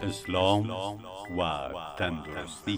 اسلام و تندرستی.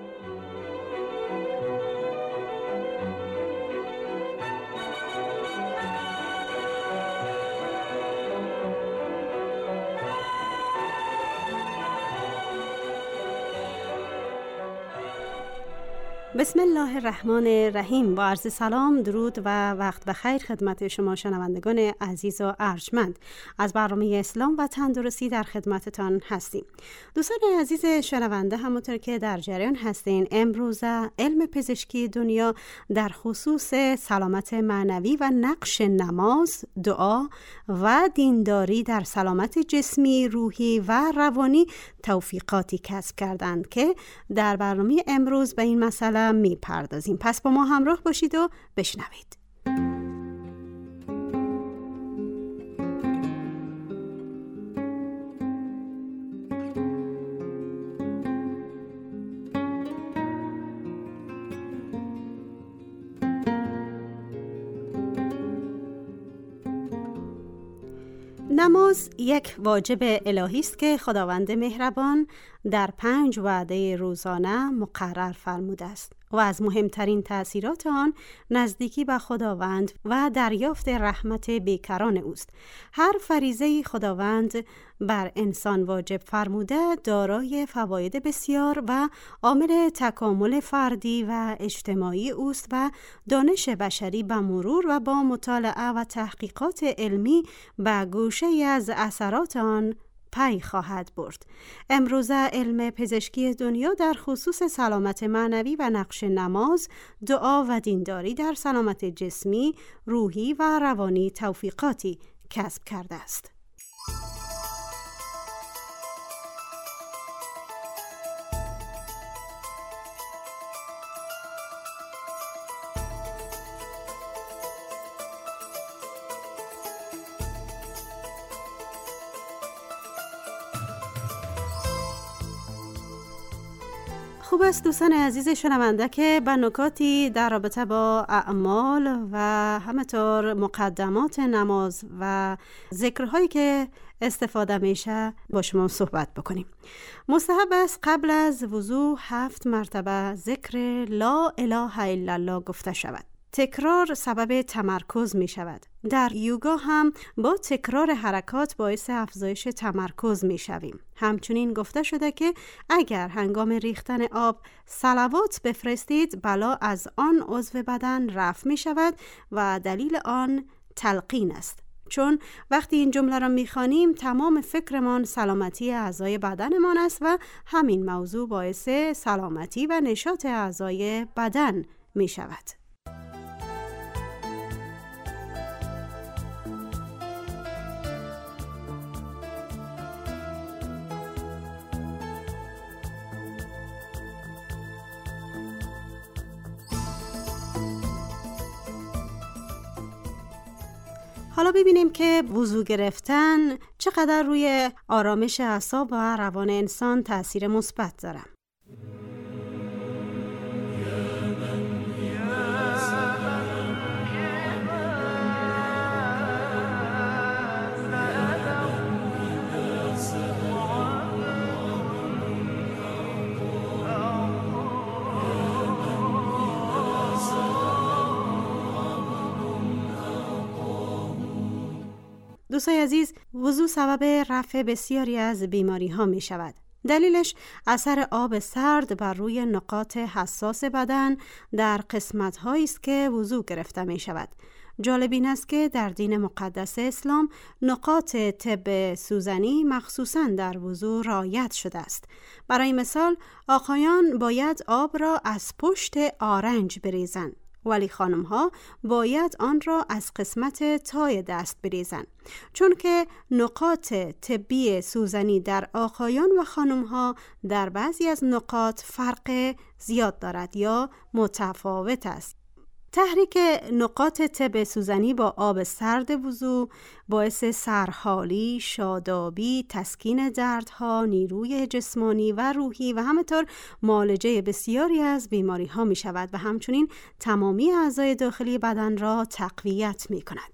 بسم الله الرحمن الرحیم. با عرض سلام، درود و وقت بخیر خدمت شما شنوندگان عزیز و ارجمند از برنامه اسلام و تندرستی در خدمتتان هستیم. دوستان عزیز شنونده، همونطور که در جریان هستین، امروز علم پزشکی دنیا در خصوص سلامت معنوی و نقش نماز، دعا و دینداری در سلامت جسمی، روحی و روانی توفیقاتی کسب کردند که در برنامه امروز به این مسئله میپردازیم. پس با ما همراه باشید و بشنوید. نماز یک واجب الهی است که خداوند مهربان در 5 وعده روزانه مقرر فرموده است و از مهمترین تأثیرات آن نزدیکی به خداوند و دریافت رحمت بیکران اوست. هر فریضه خداوند بر انسان واجب فرموده دارای فواید بسیار و عامل تکامل فردی و اجتماعی اوست و دانش بشری به مرور و با مطالعه و تحقیقات علمی به گوشه از اثرات آن پی خواهد برد. امروزه علم پزشکی دنیا در خصوص سلامت معنوی و نقش نماز، دعا و دینداری در سلامت جسمی، روحی و روانی توفیقاتی کسب کرده است. خوب است دوستان عزیز شنونده که به نکاتی در رابطه با اعمال و همینطور مقدمات نماز و ذکرهایی که استفاده میشه با شما صحبت بکنیم. مستحب است قبل از وضو 7 مرتبه ذکر لا اله الا الله گفته شود. تکرار سبب تمرکز می شود. در یوگا هم با تکرار حرکات باعث افزایش تمرکز می شویم. همچنین گفته شده که اگر هنگام ریختن آب صلوات بفرستید بلا از آن عضو بدن رفع می شود و دلیل آن تلقین است. چون وقتی این جمله را می‌خوانیم تمام فکرمان سلامتی اعضای بدنمان است و همین موضوع باعث سلامتی و نشاط اعضای بدن می شود. حالا ببینیم که وضو گرفتن چقدر روی آرامش اعصاب و روان انسان تأثیر مثبت داره. دوستای عزیز، وضو سبب رفع بسیاری از بیماری ها می شود. دلیلش اثر آب سرد بر روی نقاط حساس بدن در قسمت هایی است که وضو گرفته می شود. جالب این است که در دین مقدس اسلام نقاط طب سوزنی مخصوصاً در وضو رعایت شده است. برای مثال آقایان باید آب را از پشت آرنج بریزند، ولی خانم ها باید آن را از قسمت تای دست بریزند، چون که نقاط طبی سوزنی در آقایان و خانم ها در بعضی از نقاط فرق زیاد دارد یا متفاوت است. تحریک نقاط طب سوزنی با آب سرد وضو باعث سرحالی، شادابی، تسکین دردها، نیروی جسمانی و روحی و همینطور معالجه بسیاری از بیماری ها می شود و همچنین تمامی اعضای داخلی بدن را تقویت می کند.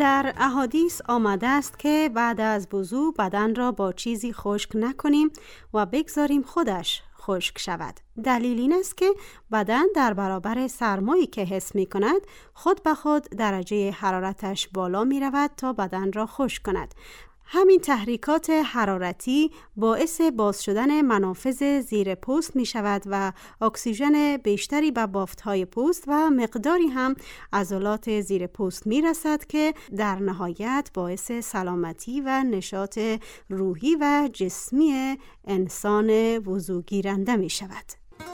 در احادیث آمده است که بعد از وضو بدن را با چیزی خشک نکنیم و بگذاریم خودش خشک شود. دلیل این است که بدن در برابر سرمایی که حس می کند خود به خود درجه حرارتش بالا می رود تا بدن را خشک کند. همین تحریکات حرارتی باعث باز شدن منافذ زیر پوست می شود و اکسیژن بیشتری به بافت‌های پوست و مقداری هم عضلات زیر پوست می رسد که در نهایت باعث سلامتی و نشاط روحی و جسمی انسان وضو گیرنده می شود.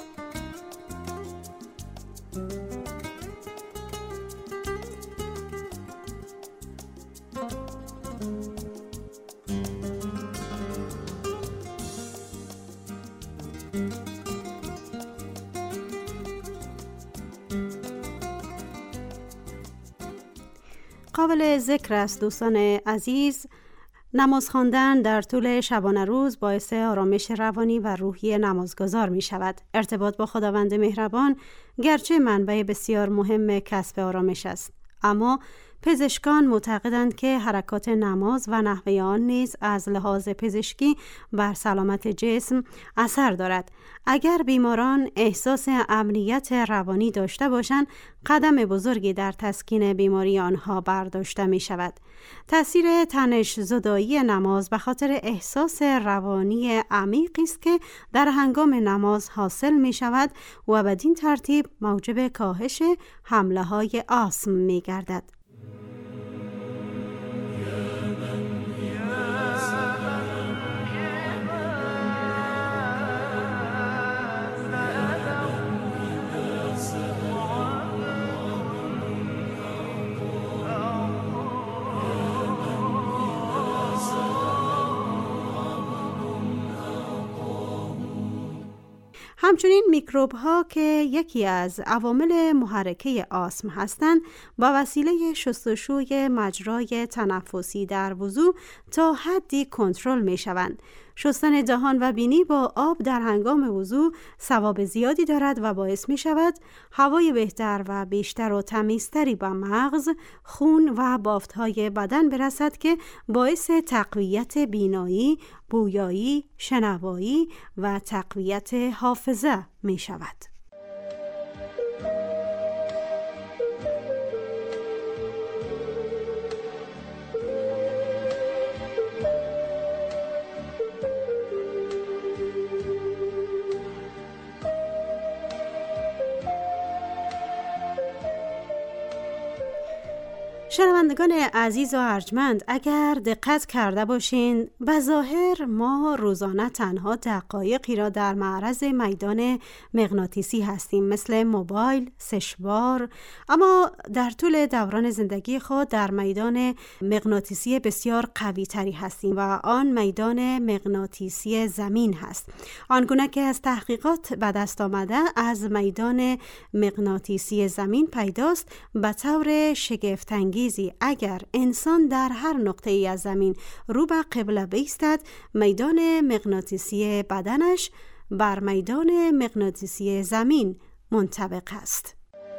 قابل ذکر است دوستان عزیز، نماز خواندن در طول شبانه روز باعث آرامش روانی و روحی نمازگزار می شود. ارتباط با خداوند مهربان گرچه منبع بسیار مهم کسب آرامش است، اما پزشکان معتقدند که حرکات نماز و نحوه آن نیز از لحاظ پزشکی بر سلامت جسم اثر دارد. اگر بیماران احساس امنیت روانی داشته باشند، قدم بزرگی در تسکین بیماری آنها برداشته می شود. تأثیر تنش زدایی نماز به خاطر احساس روانی عمیقی است که در هنگام نماز حاصل می شود و بدین ترتیب موجب کاهش حمله های آسم می گردد. همچنین میکروب ها که یکی از عوامل محرکه آسم هستند با وسیله شستشوی مجرای تنفسی در وضو تا حدی کنترل می شوند. شستن دهان و بینی با آب در هنگام وضو ثواب زیادی دارد و باعث می شود هوای بهتر و بیشتر و تمیزتری به مغز، خون و بافت‌های بدن برسد که باعث تقویت بینایی، بویایی، شنوایی و تقویت حافظه می شود. شنوندگان عزیز و ارجمند، اگر دقت کرده باشین به ظاهر ما روزانه تنها دقایقی را در معرض میدان مغناطیسی هستیم، مثل موبایل، سشوار، اما در طول دوران زندگی خود در میدان مغناطیسی بسیار قوی تری هستیم و آن میدان مغناطیسی زمین هست. آنگونه که از تحقیقات به دست آمده از میدان مغناطیسی زمین پیداست به طور شگفت‌انگیز اگر انسان در هر نقطه ای از زمین رو به قبله بایستد، میدان مغناطیسی بدنش بر میدان مغناطیسی زمین منطبق است.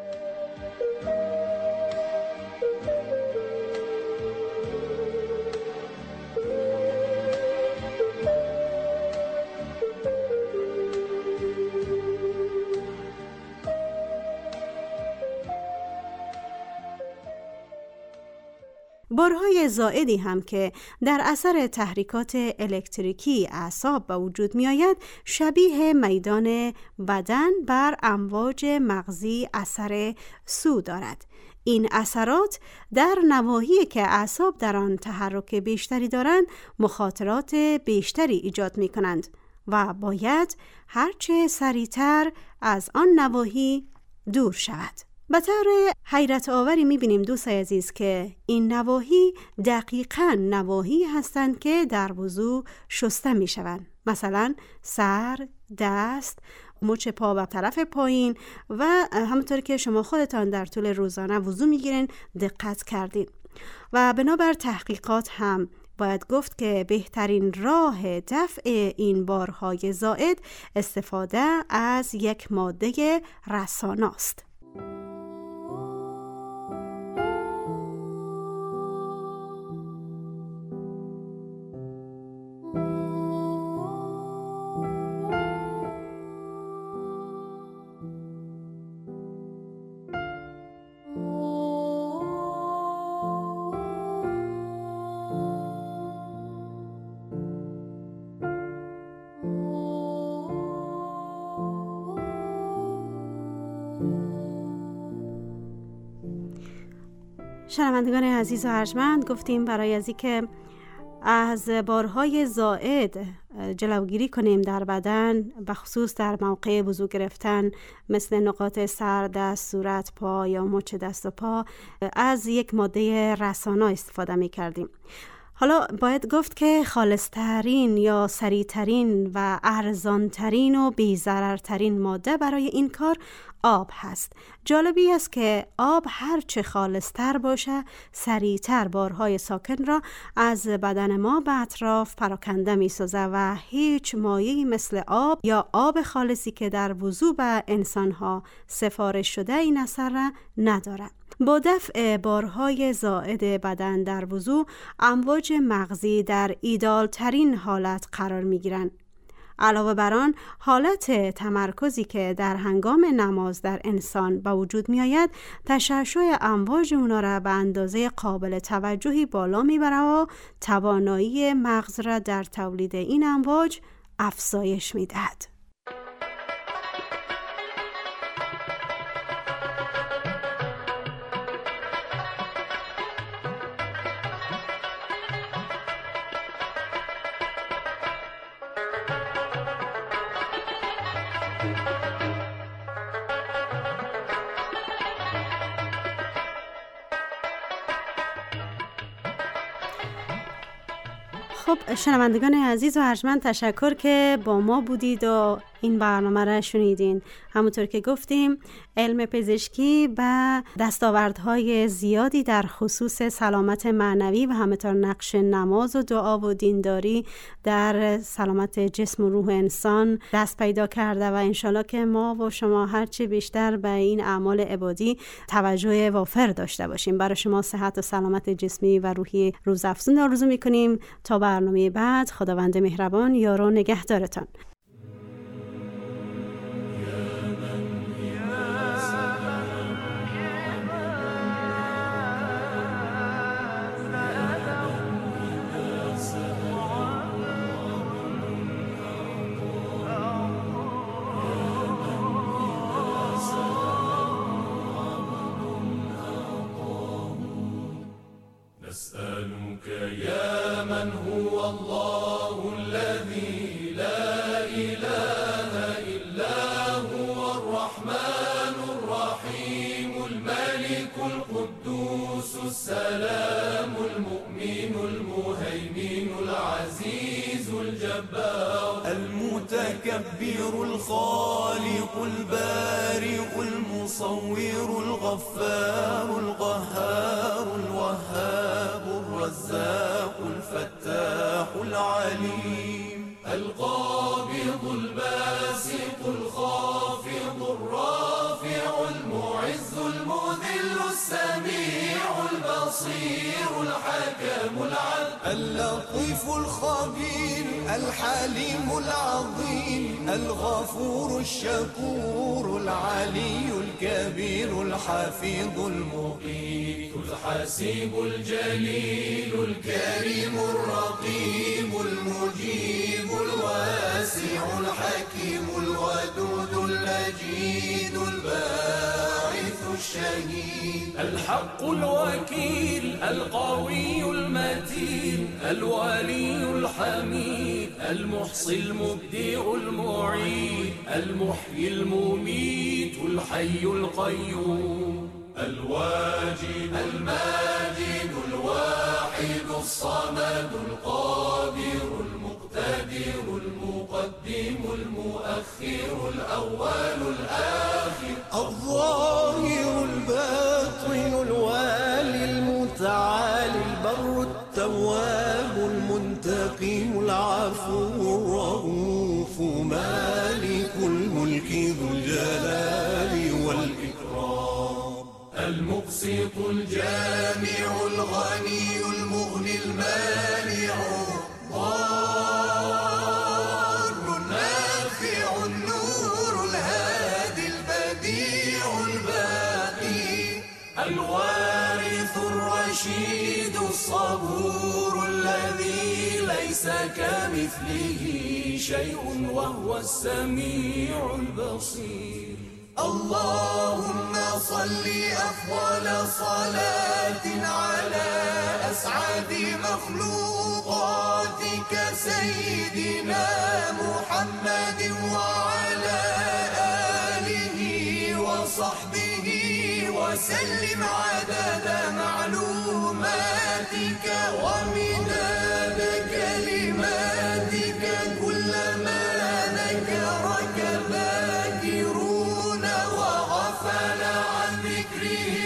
بارهای زائدی هم که در اثر تحریکات الکتریکی اعصاب به وجود می آید شبیه میدان بدن بر امواج مغزی اثر سو دارد. این اثرات در نواحی که اعصاب در آن تحرک بیشتری دارند مخاطرات بیشتری ایجاد می کنند و باید هرچه سریعتر از آن نواحی دور شود. به طور حیرت آوری می‌بینیم دوستای عزیز که این نواحی دقیقاً نواحی هستند که در وضو شسته می‌شوند. مثلا سر، دست، مچ پا و طرف پایین و همونطور که شما خودتان در طول روزانه وضو می‌گیرین دقت کردین. و بنابر تحقیقات هم باید گفت که بهترین راه دفع این بارهای زائد استفاده از یک ماده رساناست. شنوندگان عزیز و ارجمند، گفتیم برای از اینکه از بارهای زائد جلوگیری کنیم در بدن، بخصوص در موقع وضو گرفتن، مثل نقاط سر، دست، صورت، پا یا مچ دست و پا، از یک ماده رسانا استفاده می کردیم. حالا باید گفت که خالصترین یا سریعترین و ارزانترین و بی‌ضررترین ماده برای این کار آب هست. جالبی است که آب هرچه خالصتر باشه، سریعتر بارهای ساکن را از بدن ما به اطراف پراکنده می سازه و هیچ مایعی مثل آب یا آب خالصی که در وضو به انسانها سفارش شده این اثر را نداره. با دفع بارهای زائد بدن در وضو، امواج مغزی در ایدال ترین حالت قرار می گیرن. علاوه بر آن، حالت تمرکزی که در هنگام نماز در انسان به وجود می آید، تشعشع امواج اونا را به اندازه قابل توجهی بالا می بره و توانایی مغز را در تولید این امواج افزایش می دهد. خب شنوندگان عزیز و ارجمند، تشکر که با ما بودید و این برنامه را شنیدین. همونطور که گفتیم، علم پزشکی به دستاوردهای زیادی در خصوص سلامت معنوی و همینطور نقش نماز و دعا و دینداری در سلامت جسم و روح انسان دست پیدا کرده و انشالله که ما و شما هرچی بیشتر به این اعمال عبادی توجه وافر داشته باشیم. برای شما صحت و سلامت جسمی و روحی روزافزون آرزو میکنیم. تا برنامه بعد، خداوند مهربان یار و نگهدارتان. نسألك يا من هو الله الذي لا إله إلا هو الرحمن الرحيم الملك القدوس السلام المؤمن المهيمن العزيز الجبار المتكبر الخالق البارئ المصور الغفار القهار الوهاب الرزاق الفتاح العليم القابض الباسط الخافض الرافع المعز المذل السميع البصير الحكم العدل اللطيف الخبير الحليم العظيم الغفور الشكور العلي الكبير الحفيظ المقيت الحسيب الجليل الكريم الرقيب المجيب الواسع الحكيم الودود المجيد الباعث الشهيد الحق الوكيل القوي المتين الولي الحميد المحصي المبدئ المعيد المحيي المميت الحي القيوم الواجد الماجد الواحد الصمد القادر المقتدر المقدم المؤخر الأول الآخر الظاهر الباطن الوالي المتعالي البر التواب المنتقم العفو الرؤوف مالك الملك ذو الجلال والإكرام المقسط الجامع الغني المغني المانع الضار النافع النور الهادي البديع الباقي الوارث الرشيد الصبور الذي ليس كمثله شيء وهو السميع البصير اللهم صل أفضل صلاة على أسعد مخلوقاتك سيدنا محمد وعلى آله وصحبه وسلم عدد معلوماتك ومداد كلماتك كلما ذكرك ذاكرون وغفل عن ذكره